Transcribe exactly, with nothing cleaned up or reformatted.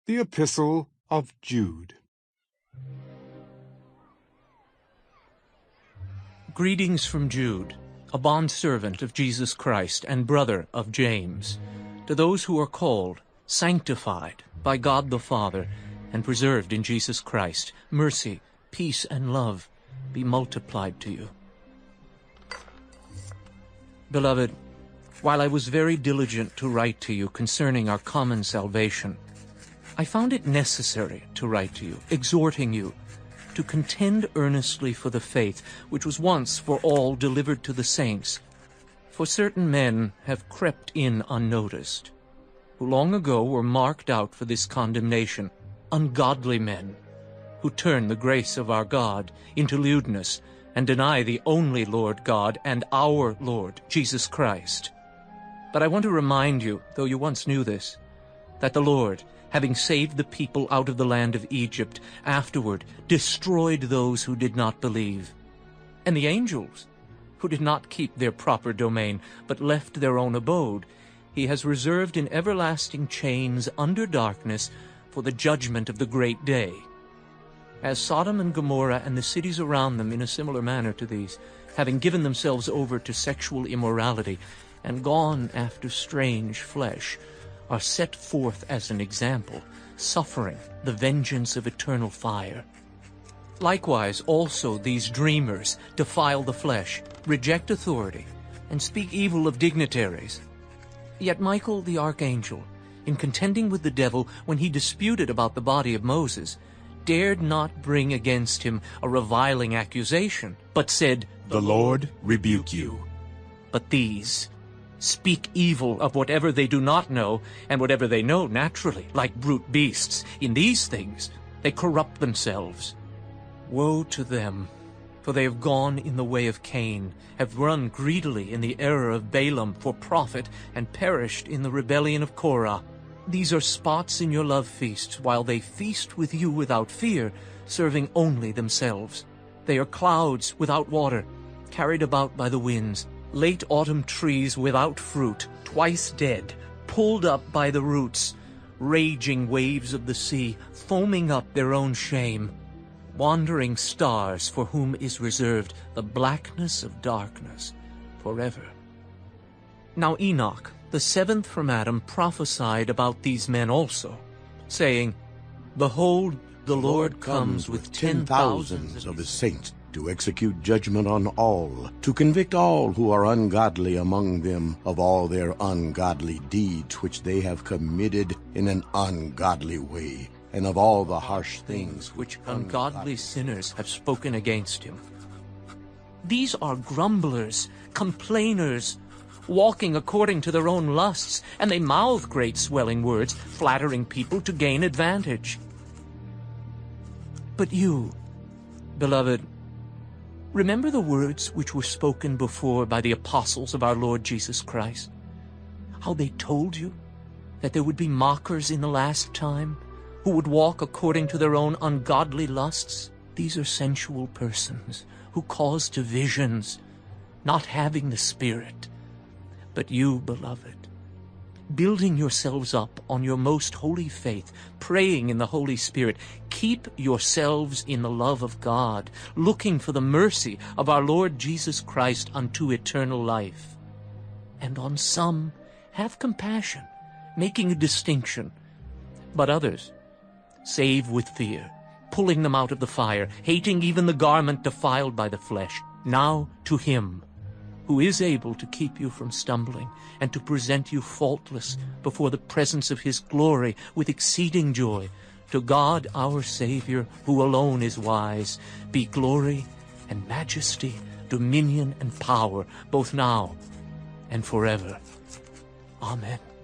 The Epistle of Jude. Greetings from Jude, a bondservant of Jesus Christ and brother of James, to those who are called, sanctified by God the Father, and preserved in Jesus Christ. Mercy, peace, and love be multiplied to you. Beloved, while I was very diligent to write to you concerning our common salvation, I found it necessary to write to you, exhorting you to contend earnestly for the faith which was once for all delivered to the saints. For certain men have crept in unnoticed, who long ago were marked out for this condemnation, ungodly men, who turn the grace of our God into lewdness, and deny the only Lord God and our Lord Jesus Christ. But I want to remind you, though you once knew this, that the Lord, having saved the people out of the land of Egypt, afterward destroyed those who did not believe. And the angels, who did not keep their proper domain, but left their own abode, he has reserved in everlasting chains under darkness for the judgment of the great day. As Sodom and Gomorrah and the cities around them in a similar manner to these, having given themselves over to sexual immorality and gone after strange flesh, are set forth as an example, suffering the vengeance of eternal fire. Likewise also these dreamers defile the flesh, reject authority, and speak evil of dignitaries. Yet Michael the archangel, in contending with the devil when he disputed about the body of Moses, dared not bring against him a reviling accusation, but said, "The Lord rebuke you." But these speak evil of whatever they do not know, and whatever they know naturally, like brute beasts. In these things they corrupt themselves. Woe to them, for they have gone in the way of Cain, have run greedily in the error of Balaam for profit, and perished in the rebellion of Korah. These are spots in your love feasts, while they feast with you without fear, serving only themselves. They are clouds without water, carried about by the winds, late autumn trees without fruit, twice dead, pulled up by the roots, raging waves of the sea, foaming up their own shame, wandering stars for whom is reserved the blackness of darkness forever. Now Enoch, the seventh from Adam, prophesied about these men also, saying, "Behold, the Lord comes with ten thousands of his saints, to execute judgment on all, to convict all who are ungodly among them of all their ungodly deeds which they have committed in an ungodly way, and of all the harsh things which ungodly sinners have spoken against him." These are grumblers, complainers, walking according to their own lusts, and they mouth great swelling words, flattering people to gain advantage. But you, beloved, remember the words which were spoken before by the apostles of our Lord Jesus Christ, how they told you that there would be mockers in the last time, who would walk according to their own ungodly lusts. These are sensual persons who cause divisions, not having the Spirit. But you, beloved, building yourselves up on your most holy faith, praying in the Holy Spirit, keep yourselves in the love of God, looking for the mercy of our Lord Jesus Christ unto eternal life. And on some have compassion, making a distinction, but others save with fear, pulling them out of the fire, hating even the garment defiled by the flesh. Now to him who is able to keep you from stumbling, and to present you faultless before the presence of his glory with exceeding joy, to God our Savior, who alone is wise, be glory and majesty, dominion and power, both now and forever. Amen.